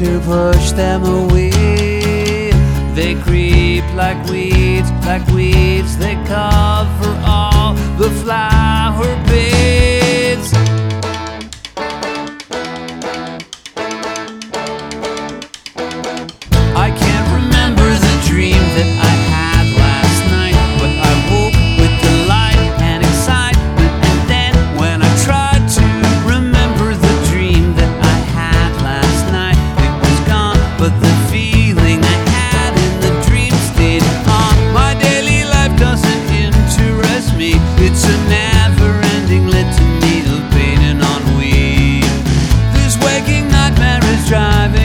to push them away. They creep like weeds, they cover all the flower beds. I can't remember the dream that I had last night, but I woke with delight and excitement. And then when I tried to remember the dream that I had last night, it was gone, but the feeling I had in the dream stayed on. My daily life doesn't interest me. It's a never-ending litany of pain and ennui. This waking nightmare is driving